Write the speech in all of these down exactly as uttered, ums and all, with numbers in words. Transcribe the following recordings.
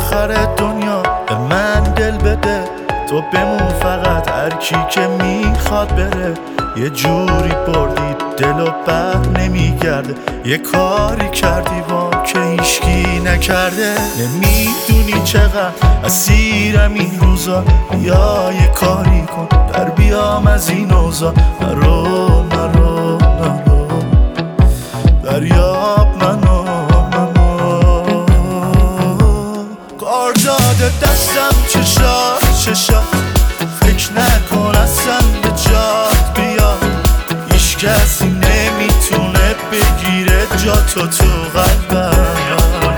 آخر دنیا به من دل بده، تو بمون فقط، هر کی که میخواد بره. یه جوری بردی دل و بر نمیگرده، یه کاری کردی با که هیچکی نکرده. نمیدونی چقدر اسیرم این روزا، یا یه کاری کن در بیام از این اوضاع. نرو نرو نرو دریاب منو منو، کار داده دستم چشا چشا، فکر نکن اصلا به جات بیا. هیچ کسی نمیتونه بگیره جاتو تو قلبم،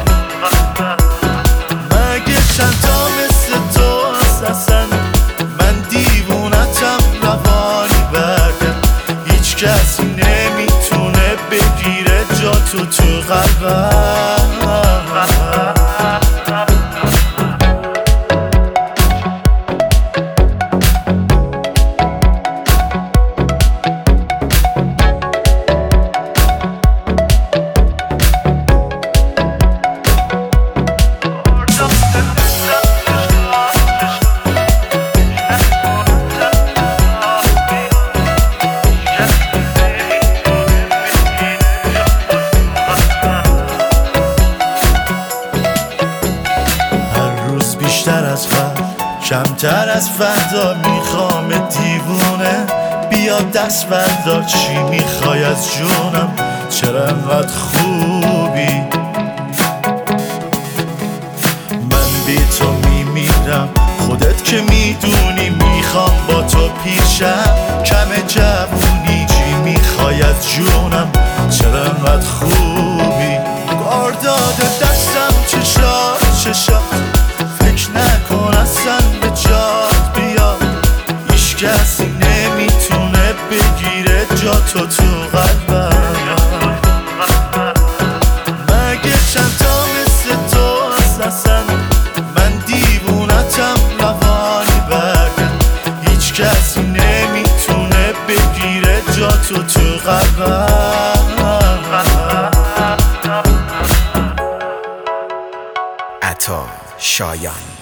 مگه چند تا مثل تو هست اصلا؟ من دیوونتم روانی بردم، هیچ کسی نمیتونه بگیره جاتو تو قلبم. بیشتر از فرد کمتر از فردا میخوام دیوونه، بیا دست بردار چی میخوای از جونم، چرا انقدر خوبی؟ من بی تو میمیرم، خودت که میدونی میخوام با تو پیشم. کم جوونی چی میخوای از جونم، چرا انقدر خوبی؟ کار داده دستم چشا چشا، فکر نکن اصلا به جات بیا. هیچ کسی نمیتونه بگیره جاتو تو قلبم، مگه چند تا مثل تو هست اصلا؟ من دیوونتم روانی بردم، هیچ کسی نمیتونه بگیره جاتو تو قلبم. عطا شایان.